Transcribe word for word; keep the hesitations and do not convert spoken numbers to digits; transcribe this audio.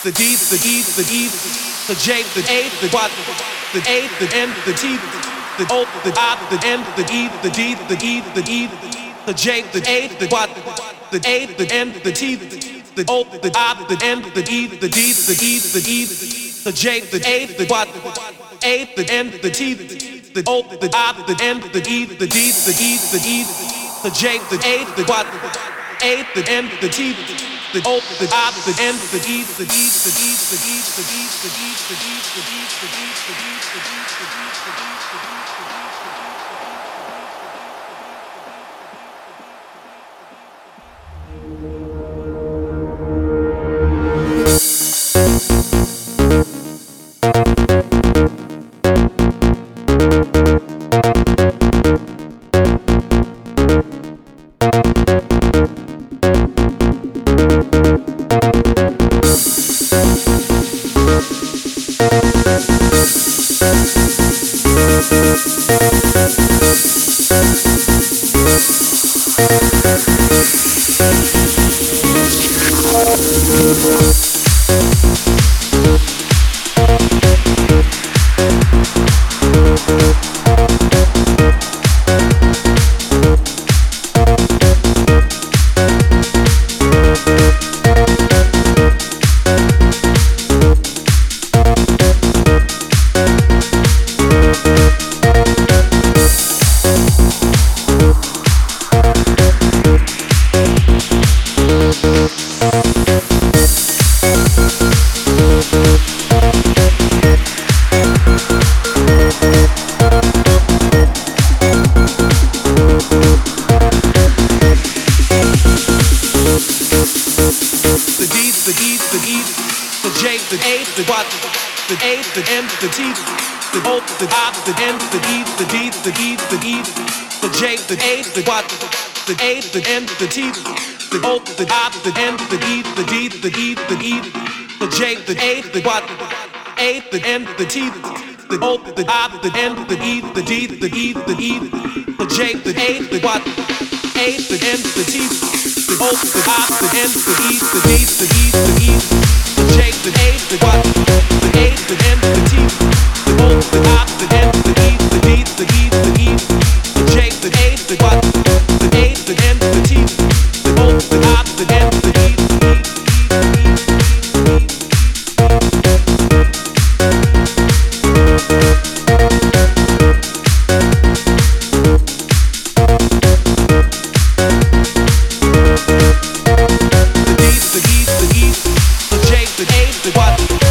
the D, the E, the D, the J, the A, the Y, the A, the N, the T, the O, the I, the N, the E, the D, the E, the E, the J, the A, the Y, the A, the N, the T, the O, the I, the N, the E, the D, the E, the E, the J, the A, the Y, the A, the N, the T, the O, the I, the N, the E, the D, the E, the E, the J, the A, the Y, A, the N, the T, the O, the I, the N, the E, the D, the E, the D, the E, the D, the E, the D, the E, the D, the E, the D, the E, the D. The N, the T, the O, the I, the N, the E, the D, the E, the E, the J, the A, the Y, the A, the N, the T, the O, the I, the N, the E, the D, the E, the E, the J, the A, the Y, A, the N, the T, the O, the I, the N, the E, the D, the E, the E, the J, the A, the Y, A, the N, the T, the O, the I, the N, the E, the D, the E, the E, the J, the A, the Y, the A, the N, the T, the O, the I, the N, the E, the D, the E, the E, the J, the A, the Y, the A, the N, the T, the O, the I, the N, the E, the E, the D, the E, the E, the J, the A, the Y.